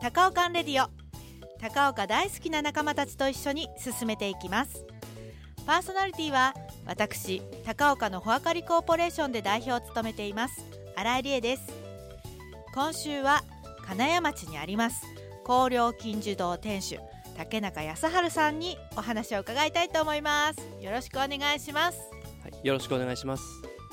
高岡レディオ。高岡大好きな仲間たちと一緒に進めていきます。パーソナリティは私、高岡の穂あかりコーポレーションで代表を務めています新井理恵です。今週は金谷町にあります光陵金樹堂店主竹中康晴さんにお話を伺いたいと思います。よろしくお願いします。 はい、よろしくお願いします。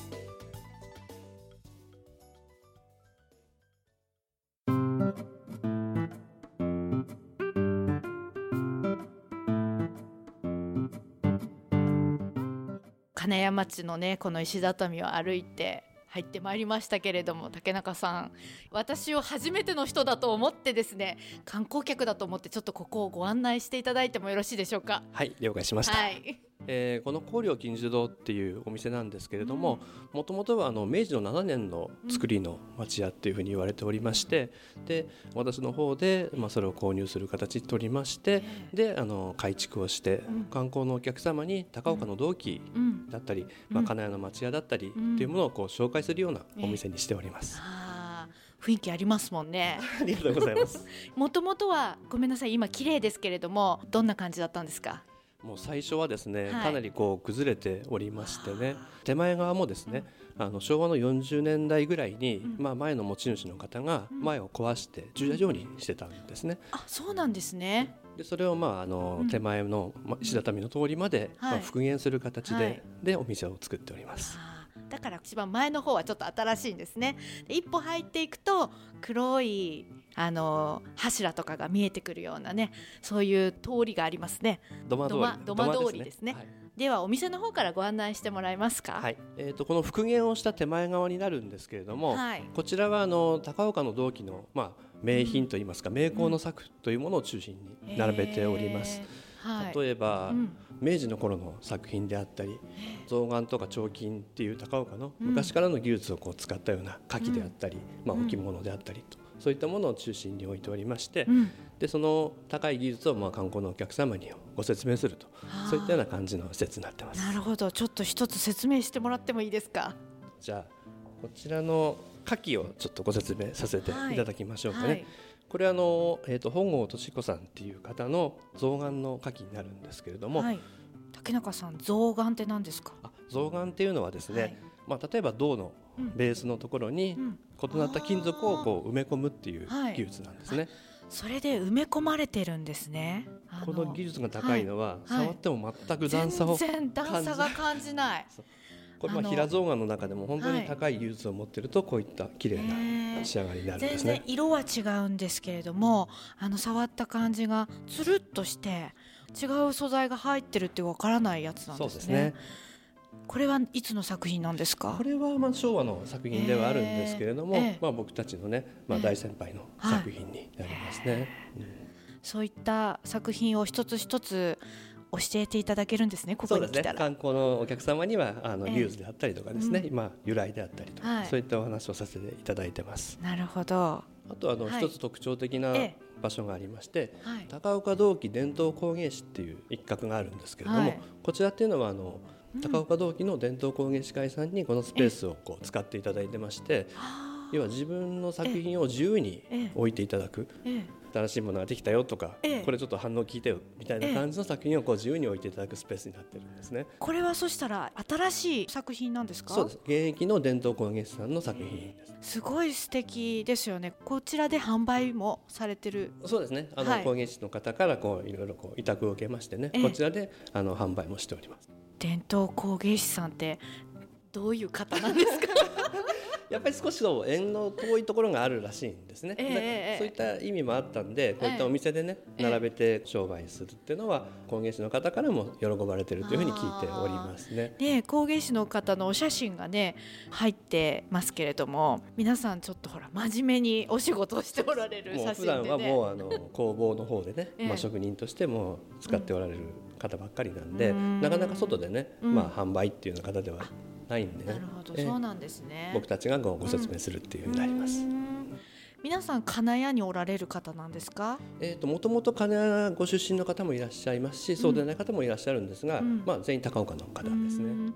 金谷町のね、この石畳を歩いて入ってまいりましたけれども、竹中さん、私を初めての人だと思ってですね、観光客だと思ってちょっとここをご案内していただいてもよろしいでしょうか。 はい、了解しました。 はい、 この光陵金樹堂っていうお店なんですけれども、もともとは明治の7年の作りの町屋っていうふうに言われておりまして、で私の方で、それを購入する形に取りまして、で改築をして、観光のお客様に高岡の銅器だったり、金谷の町屋だったりっていうものをこう紹介するようなお店にしております。 雰囲気ありますもんね。 ありがとうございます。 もともとはごめんなさい、今綺麗ですけれども、どんな感じだったんですか。 もう最初はですね、かなりこう崩れておりましてね、手前側もですね、昭和の40年代ぐらいに、前の持ち主の方が前を壊して駐車場にしてたんですね。 あ、そうなんですね。 でそれを手前の石畳の通りまで、復元する形で、お店を作っております。 だから一番前の方はちょっと新しいんですね。で一歩入っていくと黒い柱とかが見えてくるようなね、そういう通りがありますね。土間通りですね。ではお店の方からご案内してもらえますか。 はい、この復元をした手前側になるんですけれども、こちらは高岡の銅器の、名品といいますか、名工の作というものを中心に並べております。例えば、明治の頃の作品であったり、象眼とか彫金っていう高岡の昔からの技術をこう使ったような花器であったり、置物であったりと、そういったものを中心に置いておりまして、でその高い技術を観光のお客様にご説明すると、そういったような感じの施設になってます。 なるほど。ちょっと一つ説明してもらってもいいですか。 じゃあこちらの花器をちょっとご説明させていただきましょうかね。これは本郷敏子さんっていう方の象眼の花器になるんですけれども、 竹中さん、象眼って何ですか。 象眼っていうのはですね、例えば銅のベースのところに異なった金属をこう埋め込むっていう技術なんですね。 それで埋め込まれてるんですね。 この技術が高いのは、触っても全く段差を全然段差が感じない。 これ平象眼の中でも本当に高い技術を持っていると、こういった綺麗な仕上がりになるんですね。 全然色は違うんですけれども、触った感じがつるっとして違う素材が入ってるってわからないやつなんですね。そうですね。これはいつの作品なんですか。 これは昭和の作品ではあるんですけれども、僕たちのね、大先輩の作品になりますね。 そういった作品を一つ一つ教えていただけるんですね。ここに来たら。 そうですね、観光のお客様にはリューズであったりとかですね、由来であったりとか、そういったお話をさせていただいてます。 なるほど。 あと一つ特徴的な場所がありまして、高岡銅器伝統工芸士っていう一角があるんですけれども、こちらっていうのは高岡銅器の伝統工芸士会さんにこのスペースをこう使っていただいてまして、要は自分の作品を自由に置いていただく、新しいものができたよとか、これちょっと反応聞いてよみたいな感じの作品をこう自由に置いていただくスペースになってるんですね。 これはそしたら新しい作品なんですか。 そうです。現役の伝統工芸士さんの作品です。 すごい素敵ですよね。こちらで販売もされてる。 そうですね。工芸士の方からこういろいろこう委託を受けましてね、こちらで販売もしております。 伝統工芸士さんってどういう方なんですか。 やっぱり少し縁の遠いところがあるらしいんですね。そういった意味もあったんで、こういったお店でね、並べて商売するっていうのは工芸士の方からも喜ばれているというふうに聞いておりますね。 工芸士の方のお写真がね入ってますけれども、皆さんちょっとほら真面目にお仕事をしておられる写真でね。 普段はもう工房の方でね、職人としても使っておられる方ばっかりなんで、なかなか外でね、販売っていうような方ではないんで、 なるほど、そうなんですね。 僕たちがご説明するっていうふうになります。 皆さん金谷におられる方なんですか。 もともと金谷ご出身の方もいらっしゃいますし、そうでない方もいらっしゃるんですが、全員高岡の方ですね。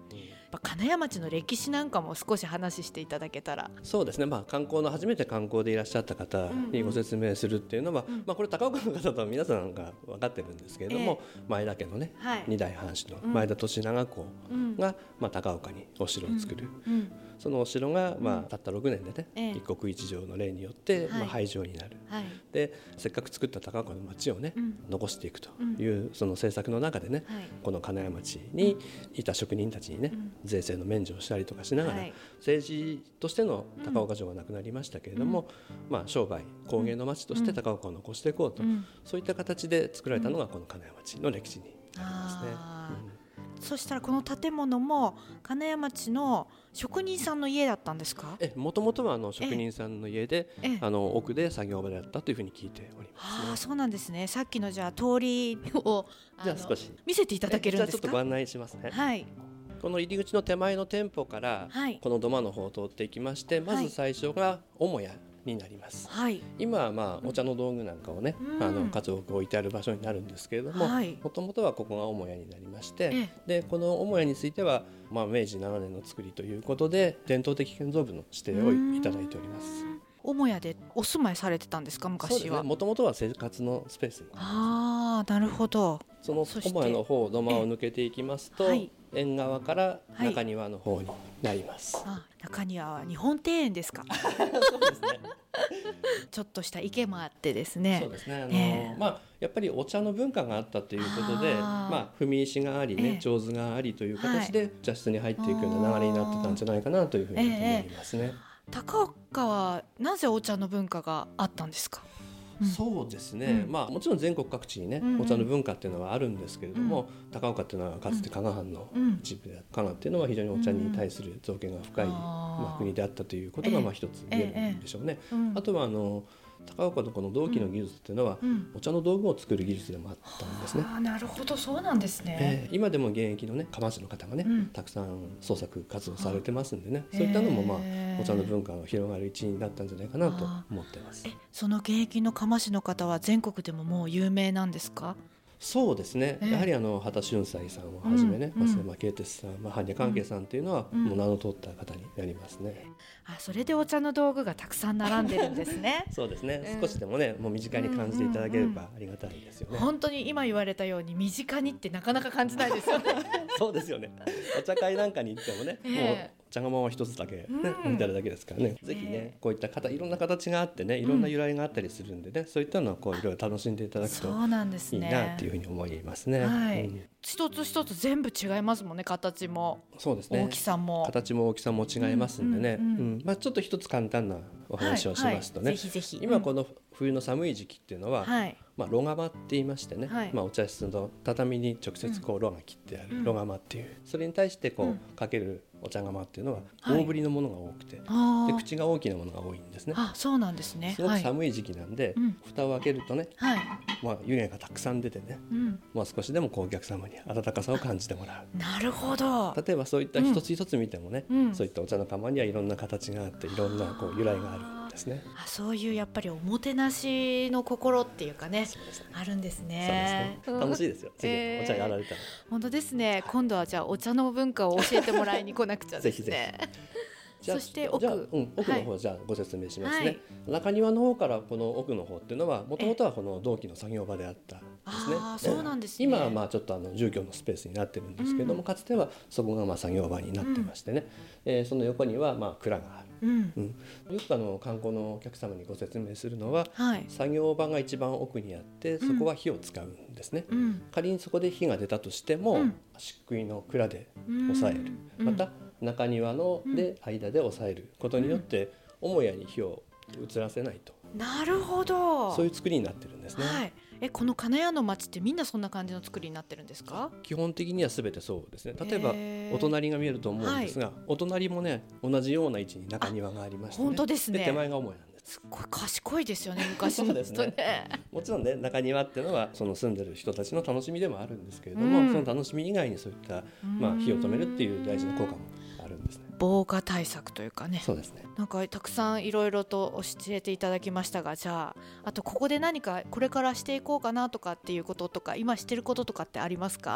金谷町の歴史なんかも少し話していただけたら。 そうですね、初めて観光でいらっしゃった方にご説明するっていうのは、これ高岡の方とは皆さんが分かってるんですけれども、前田家のね、二代藩主の前田利長公が、高岡にお城を作る、そのお城が、たった6年でね、一国一城の例によって、廃城になる、でせっかく作った高岡の町をね、残していくというその政策の中でね、この金谷町にいた職人たちにね、税制の免除をしたりとかしながら、政治としての高岡城はなくなりましたけれども、商売工芸の町として高岡を残していこうと、そういった形で作られたのがこの金谷町の歴史になりますね。 そしたらこの建物も金谷町の職人さんの家だったんですか？ もともとは職人さんの家で、奥で作業場であったというふうに聞いております、 そうなんですね。さっきのじゃあ通りをじゃあ少し見せていただけるんですか？ じゃあちょっとご案内しますね。 はい。 この入り口の手前の店舗から、この土間の方を通っていきまして、まず最初が母屋になります、今はお茶の道具なんかをね、数多く置いてある場所になるんですけれども、もともとはここが母屋になりまして、でこの母屋については、明治7年の作りということで伝統的建造物の指定をいただいております。 母屋でお住まいされてたんですか？昔は。そうですね、 もともとは生活のスペースに。 なるほど。 その母屋の方土間を抜けていきますと、縁側から中庭の方になります、 中庭は日本庭園ですか？ そうですねちょっとした池もあってですね。 そうですね、やっぱりお茶の文化があったということで、踏み石がありね、上手がありという形で茶室に入っていくような流れになってたんじゃないかなというふうに思いますね。 高岡はなぜお茶の文化があったんですか？ そうですね、もちろん全国各地にね、お茶の文化っていうのはあるんですけれども、高岡っていうのはかつて加賀藩の一部で、加賀っていうのは非常にお茶に対する造詣が深い、国であったということが一つ言えるんでしょうね。あとは高岡のこの銅器の技術っていうのは、お茶の道具を作る技術でもあったんですね。 なるほど、そうなんですね。 今でも現役のね釜師の方がね、たくさん創作活動されてますんでね、そういったのもお茶の文化が広がる一因だったんじゃないかなと思ってます。 その現役の釜師の方は全国でももう有名なんですか？ そうですね、やはり畑俊斎さんをはじめね、増山慶鉄さん、般若関係さんというのはもう名の通った方になりますね。 それでお茶の道具がたくさん並んでるんですね。 そうですね、少しでもねもう身近に感じていただければありがたいですよね。 本当に今言われたように身近にってなかなか感じないですよね。 そうですよね。お茶会なんかに行ってもね、もう茶釜は一つだけ、置いてあるだけですからね、ぜひねこういったいろんな形があってね、いろんな由来があったりするんでね、そういったのをいろいろ楽しんでいただくといいなっていうふうに思いますね。 一つ一つ全部違いますもんね、形も。 そうですね、 大きさも形も大きさも違いますんでね、ちょっと一つ簡単なお話をしますとね、今この冬の寒い時期っていうのは、炉釜って言いましてね、お茶室の畳に直接炉が切ってある炉釜っていう、それに対してかけるお茶釜っていうのは大ぶりのものが多くて、で口が大きなものが多いんですね。 そうなんですね。 すごく寒い時期なんで、蓋を開けるとね、湯気がたくさん出てね、少しでもお客様に温かさを感じてもらう。 なるほど。 例えばそういった一つ一つ見てもね、そういったお茶の釜にはいろんな形があって、いろんな由来があるんですね。 そういうやっぱりおもてなしの心っていうかね、あるんですね。 楽しいですよ。ぜひお茶やられたら。 本当ですね。今度はじゃあお茶の文化を教えてもらいに来なくちゃですね。 ぜひぜひ。 そして奥の方じゃあご説明しますね。中庭の方からこの奥の方っていうのはもともとはこの銅器の作業場であったんですね。 そうなんですね。 今はちょっと住居のスペースになってるんですけども、かつてはそこが作業場になってましてね、その横には蔵がある。よく観光のお客様にご説明するのは、作業場が一番奥にあって、そこは火を使うんですね。仮にそこで火が出たとしても、漆喰の蔵で抑える、また中庭の間で抑えることによって母屋に火を移らせないと。 なるほど。 そういう作りになってるんですね。 この金谷の町ってみんなそんな感じの作りになってるんですか？ 基本的には全てそうですね。例えばお隣が見えると思うんですが、お隣もね同じような位置に中庭がありまして、 本当ですね。 で手前が母屋なんです。 すっごい賢いですよね、昔の人ね。 もちろんね、中庭っていうのはその住んでる人たちの楽しみでもあるんですけれども、その楽しみ以外にそういった火を止めるっていう大事な効果もあるんですね。 防火対策というかね。 そうですね。 なんかたくさんいろいろと教えていただきましたが、じゃあとここで何かこれからしていこうかなとかっていうこととか、今してることとかってありますか？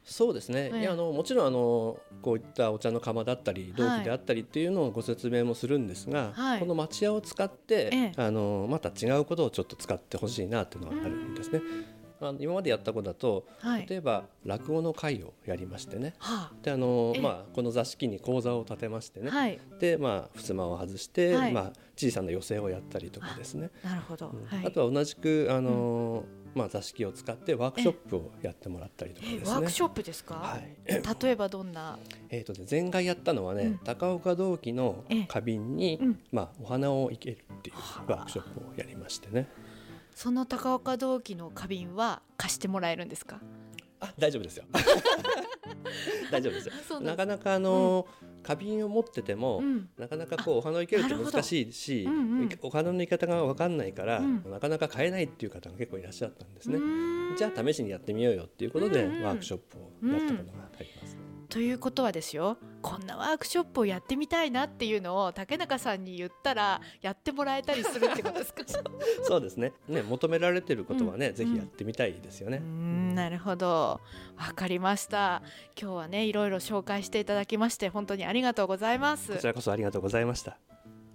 そうですね、いやもちろんこういったお茶の釜だったり陶器であったりっていうのをご説明もするんですが、この町屋を使って、また違うことをちょっと使ってほしいなっていうのがあるんですね。今までやったことだと、例えば落語の会をやりましてね、でこの座敷に講座を立てましてね、で襖を外して、小さな寄席をやったりとかですね。 なるほど。 あとは同じく座敷を使ってワークショップをやってもらったりとかですね。 ワークショップですか？例えばどんな？ 前回やったのはね、高岡銅器の花瓶にお花を生けるっていうワークショップをやりましてね。 その高岡銅器の花瓶は貸してもらえるんですか？ 大丈夫ですよ大丈夫ですよ。なかなか花瓶を持ってても、なかなかお花を生けるって難しいし、お花の生け方が分かんないから、なかなか買えないっていう方が結構いらっしゃったんですね。じゃあ試しにやってみようよっていうことで、ワークショップをやったことがあります。 ということはですよ、こんなワークショップをやってみたいなっていうのを竹中さんに言ったらやってもらえたりするってことですか？ そうですね。求められてることはね、ぜひやってみたいですよね。 なるほど、わかりました。今日はね、いろいろ紹介していただきまして本当にありがとうございます。 こちらこそありがとうございました。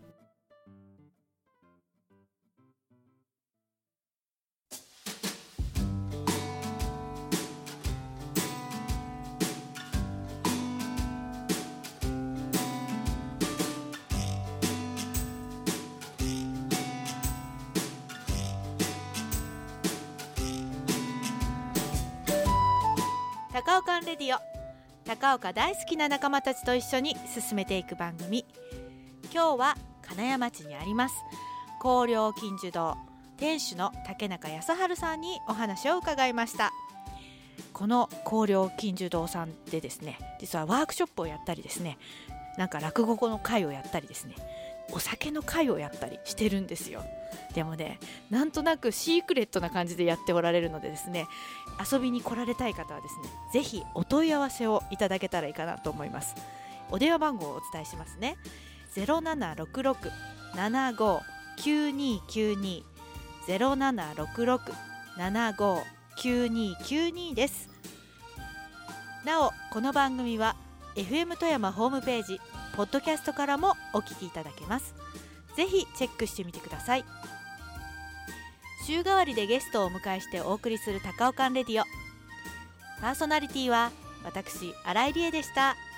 高岡レディオ、高岡大好きな仲間たちと一緒に進めていく番組。今日は金谷町にあります光陵金樹堂店主の竹中康春さんにお話を伺いました。この光陵金樹堂さんでですね、実はワークショップをやったりですね、なんか落語の会をやったりですね、お酒の会をやったりしてるんですよ。でもね、なんとなくシークレットな感じでやっておられるのでですね、遊びに来られたい方はですね、ぜひお問い合わせをいただけたらいいかなと思います。お電話番号をお伝えしますね。 0766-75-9292 0766-75-9292 です。なお、この番組は FM 富山ホームページポッドキャストからもお聞きいただけます。ぜひチェックしてみてください。週替わりでゲストをお迎えしてお送りする高岡レディオ、パーソナリティは私新井理恵でした。